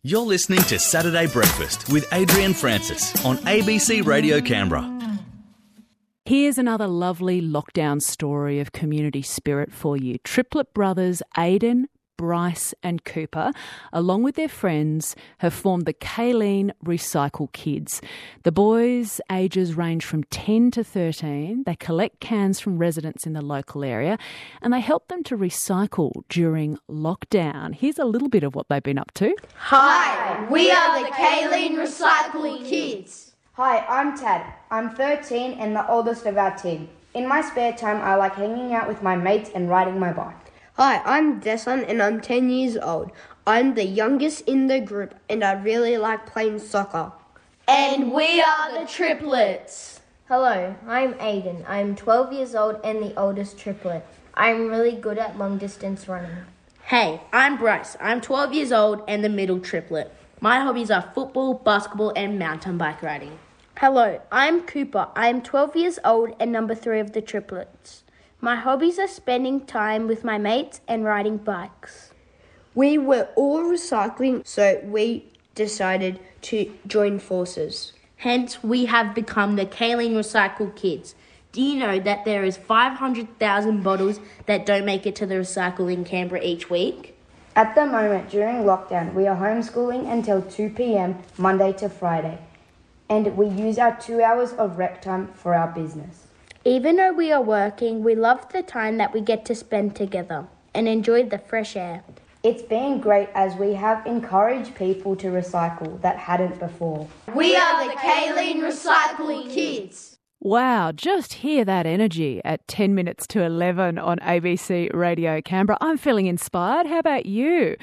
You're listening to Saturday Breakfast with Adrian Francis on ABC Radio Canberra. Here's another lovely lockdown story of community spirit for you. Triplet brothers Aidan, Bryce and Cooper, along with their friends, have formed the Kayleen Recycle Kids. The boys' ages range from 10 to 13. They collect cans from residents in the local area and they help them to recycle during lockdown. Here's a little bit of what they've been up to. Hi, we are the Kayleen Recycle Kids. Hi, I'm Tad. I'm 13 and the oldest of our team. In my spare time, I like hanging out with my mates and riding my bike. Hi, I'm Desan and I'm 10 years old. I'm the youngest in the group and I really like playing soccer. And we are the triplets. Hello, I'm Aidan. I'm 12 years old and the oldest triplet. I'm really good at long distance running. Hey, I'm Bryce. I'm 12 years old and the middle triplet. My hobbies are football, basketball and mountain bike riding. Hello, I'm Cooper. I am 12 years old and number 3 of the triplets. My hobbies are spending time with my mates and riding bikes. We were all recycling, so we decided to join forces. Hence, we have become the Kayleen Recycle Kids. Do you know that there is 500,000 bottles that don't make it to the recycle in Canberra each week? At the moment, during lockdown, we are homeschooling until 2 p.m, Monday to Friday. And we use our 2 hours of rec time for our business. Even though we are working, we love the time that we get to spend together and enjoy the fresh air. It's been great as we have encouraged people to recycle that hadn't before. We are the Kayleen Recycle Kids. Wow, just hear that energy at 10 minutes to 11 on ABC Radio Canberra. I'm feeling inspired. How about you?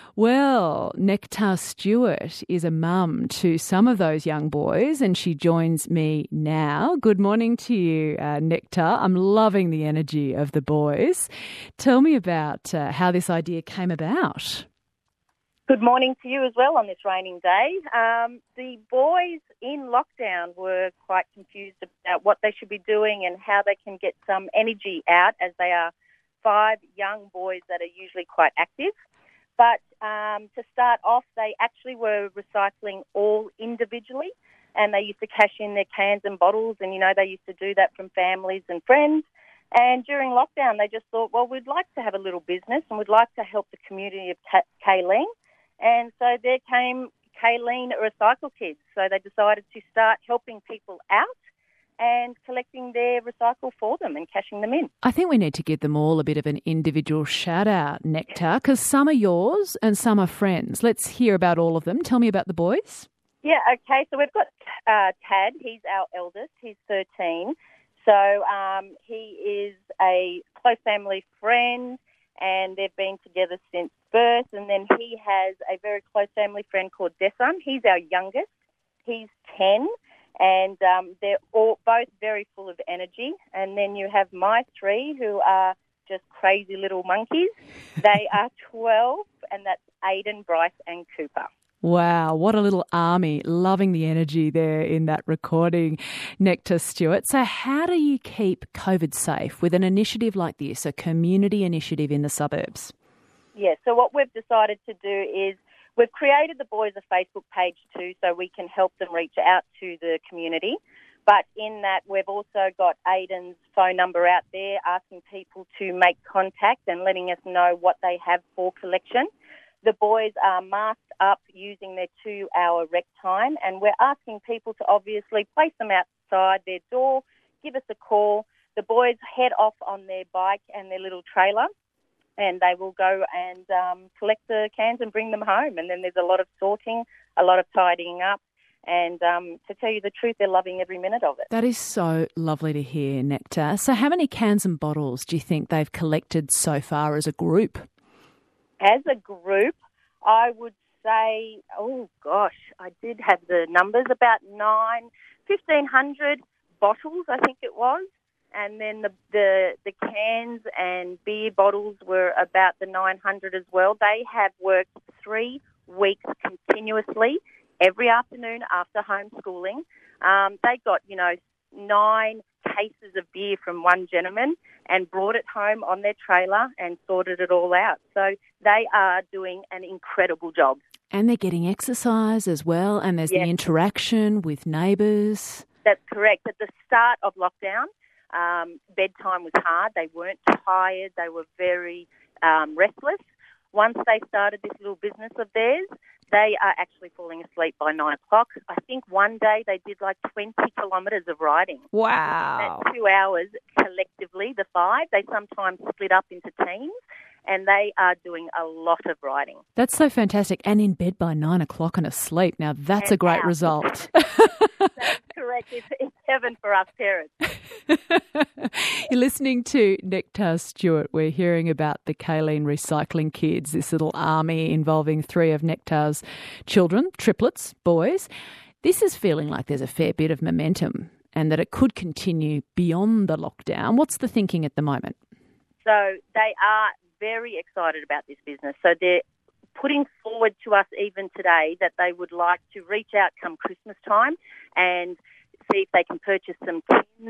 Well, Nectar Stewart is a mum to some of those young boys and she joins me now. Good morning to you, Nectar. I'm loving the energy of the boys. Tell me about how this idea came about. Good morning to you as well on this raining day. The boys in lockdown were quite confused about what they should be doing and how they can get some energy out, as they are 5 young boys that are usually quite active. But to start off, they actually were recycling all individually, and they used to cash in their cans and bottles, and, they used to do that from families and friends. And during lockdown, they just thought, well, we'd like to have a little business and we'd like to help the community of Kayleen. And so there came Kayleen Recycle Kids. So they decided to start helping people out and collecting their recycle for them and cashing them in. I think we need to give them all a bit of an individual shout out, Nectar, because some are yours and some are friends. Let's hear about all of them. Tell me about the boys. Yeah, okay. So we've got Tad. He's our eldest. He's 13. So he is a close family friend and they've been together since birth. And then he has a very close family friend called Desan. He's our youngest. He's 10. And they're all both very full of energy. And then you have my 3 who are just crazy little monkeys. They are 12, and that's Aidan, Bryce and Cooper. Wow, what a little army. Loving the energy there in that recording, Nectar Stewart. So how do you keep COVID safe with an initiative like this, a community initiative in the suburbs? Yeah, so what we've decided to do is we've created the boys a Facebook page too, so we can help them reach out to the community. But in that, we've also got Aidan's phone number out there, asking people to make contact and letting us know what they have for collection. The boys are masked up using their 2-hour rec time, and we're asking people to obviously place them outside their door, give us a call. The boys head off on their bike and their little trailer, and they will go and collect the cans and bring them home. And then there's a lot of sorting, a lot of tidying up. And to tell you the truth, they're loving every minute of it. That is so lovely to hear, Nectar. So how many cans and bottles do you think they've collected so far as a group? As a group, I would say, I did have the numbers, about 1,500 bottles, I think it was. And then the cans and beer bottles were about the 900 as well. They have worked 3 weeks continuously every afternoon after homeschooling. They got, 9 cases of beer from one gentleman and brought it home on their trailer and sorted it all out. So they are doing an incredible job. And they're getting exercise as well, and there's the interaction with neighbours. That's correct. At the start of lockdown, bedtime was hard. They weren't tired. They were very restless. Once they started this little business of theirs, they are actually falling asleep by 9 o'clock. I think one day they did like 20 kilometres of riding. Wow. That's 2 hours collectively, the 5. They sometimes split up into teams, and they are doing a lot of riding. That's so fantastic. And in bed by 9 o'clock and asleep. Now, that's a great result. That's correct. It's heaven for us parents. You're listening to Nectar Stewart. We're hearing about the Kaleen Recycling Kids, this little army involving 3 of Nectar's children, triplets, boys. This is feeling like there's a fair bit of momentum and that it could continue beyond the lockdown. What's the thinking at the moment? So they are very excited about this business. So they're putting forward to us even today that they would like to reach out come Christmas time and see if they can purchase some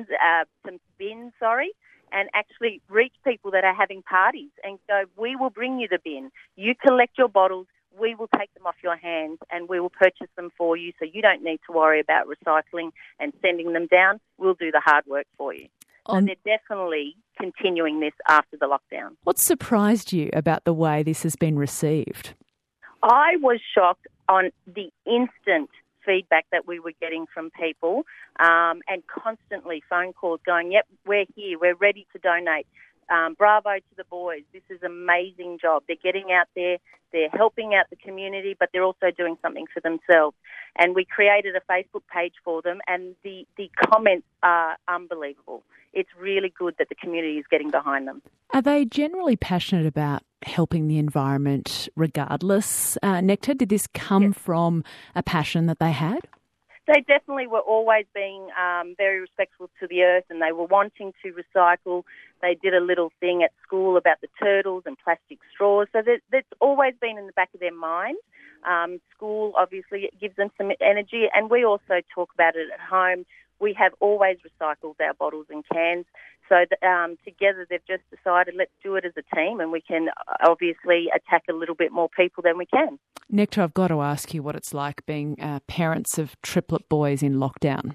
bins, and actually reach people that are having parties and go, we will bring you the bin. You collect your bottles, we will take them off your hands and we will purchase them for you so you don't need to worry about recycling and sending them down. We'll do the hard work for you. So they're definitely continuing this after the lockdown. What surprised you about the way this has been received? I was shocked on the instant feedback that we were getting from people and constantly phone calls going, yep, we're here, we're ready to donate. Bravo to the boys. This is an amazing job. They're getting out there, they're helping out the community, but they're also doing something for themselves. And we created a Facebook page for them, and the comments are unbelievable. It's really good that the community is getting behind them. Are they generally passionate about helping the environment regardless? Nectar, did this come from a passion that they had? They definitely were always being very respectful to the earth, and they were wanting to recycle. They did a little thing at school about the turtles and plastic straws. So that's always been in the back of their mind. School, obviously, it gives them some energy, and we also talk about it at home. We have always recycled our bottles and cans. So together they've just decided let's do it as a team, and we can obviously attack a little bit more people than we can. Nectar, I've got to ask you what it's like being parents of triplet boys in lockdown.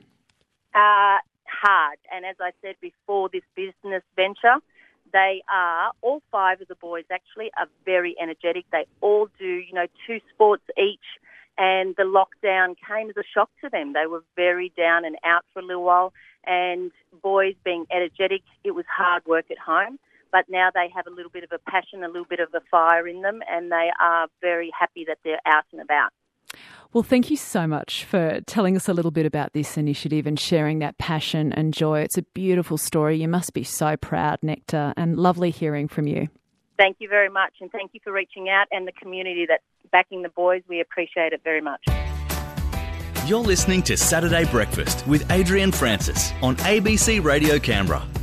Hard. And as I said before, this business venture, they are, all 5 of the boys actually are very energetic. They all do, 2 sports each. And the lockdown came as a shock to them. They were very down and out for a little while. And boys being energetic, it was hard work at home. But now they have a little bit of a passion, a little bit of a fire in them, and they are very happy that they're out and about. Well, thank you so much for telling us a little bit about this initiative and sharing that passion and joy. It's a beautiful story. You must be so proud, Nectar, and lovely hearing from you. Thank you very much, and thank you for reaching out, and the community that's backing the boys. We appreciate it very much. You're listening to Saturday Breakfast with Adrian Francis on ABC Radio Canberra.